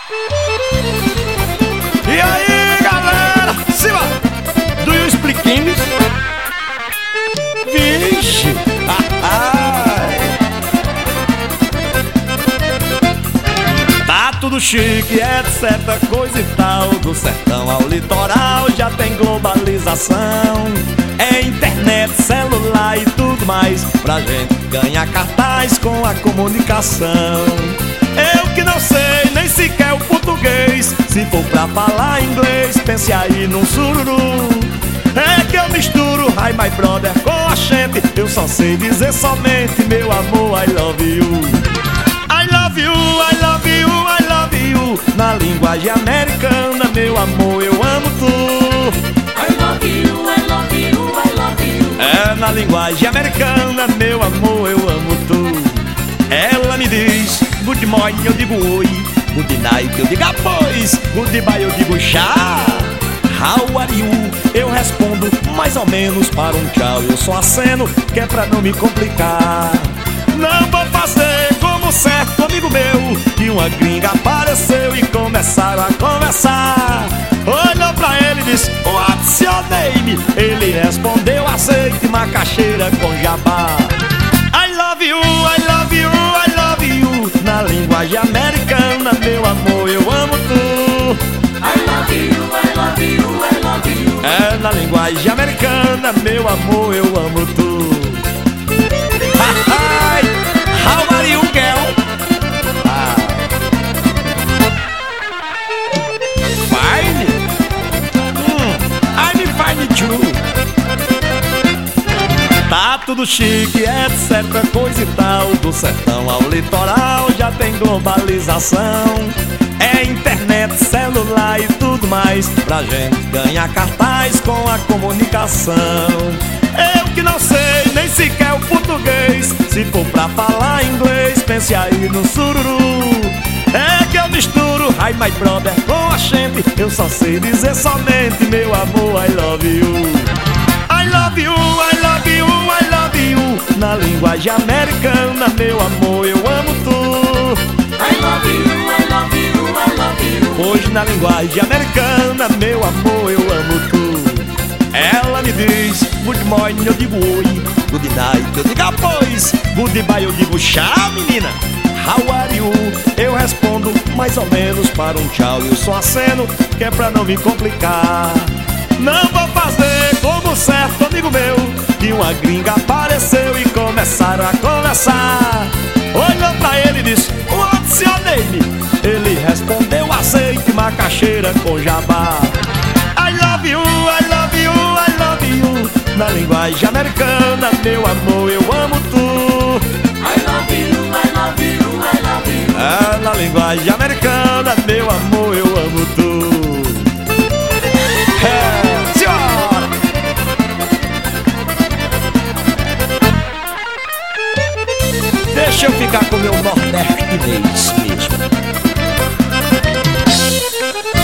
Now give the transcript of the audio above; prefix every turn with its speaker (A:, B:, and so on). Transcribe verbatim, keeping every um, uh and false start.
A: E aí, galera, cima do You Expliquinhos. Vixe, tá tudo chique, etc, coisa e tal. Do sertão ao litoral já tem globalização. É internet, celular e tudo mais pra gente ganhar cartaz com a comunicação. Eu que não sei nem sequer o português, se for pra falar inglês, pense aí num sururu. É que eu misturo Hi My Brother com a gente, eu só sei dizer somente meu amor, I love you. I love you, I love you, I love you. Na linguagem americana, meu amor, eu amo tu.
B: I love you, I love you, I love you.
A: É na linguagem americana, meu amor, eu amo tu. Ela me diz good morning, eu digo oi. Good night, eu digo após. Goodbye, eu digo chá. How are you? Eu respondo mais ou menos para um tchau. Eu só aceno, que é pra não me complicar. Não vou fazer como certo amigo meu, que uma gringa apareceu e começaram a conversar. Olhou pra ele e disse, what's your name? Ele respondeu, azeite, macaxeira com jabá. I love you, I love you, I love you. Na linguagem americana, meu amor, eu amo tu.
B: I love you, I love you, I love you.
A: É na linguagem americana, meu amor, eu amo tu. How are you, girl? Ah. Fine? Hum, I'm fine too. Tá tudo chique, etc, coisa e tal. Do sertão ao litoral já tem globalização. É internet, celular e tudo mais pra gente ganhar cartaz com a comunicação. Eu que não sei nem sequer o português, se for pra falar inglês, pense aí no sururu. É que eu misturo Hi My Brother com a gente, eu só sei dizer somente meu amor, I love you. I love you, I love you, I love you. Na linguagem americana, meu amor, eu amo tu.
B: I love you, I love you, I love you.
A: Hoje na linguagem americana, meu amor, eu amo tu. Ela me diz good morning, eu digo oi. Good night, eu digo após. Goodbye, eu digo chá, menina. How are you? Eu respondo mais ou menos para um tchau. Eu só aceno, que é pra não me complicar. Não vou fazer como certo amigo meu, que uma gringa apareceu e começaram a conversar. Olhou pra ele e disse, what's your name? Ele respondeu, azeite, macaxeira com jabá. I love you, I love you, I love you. Na linguagem americana, meu amor, eu amo tu.
B: I love you, I love you, I love you.
A: É na linguagem americana, meu amor, eu amo tu. É, senhora! Deixa eu ficar com o meu nordestinês mesmo.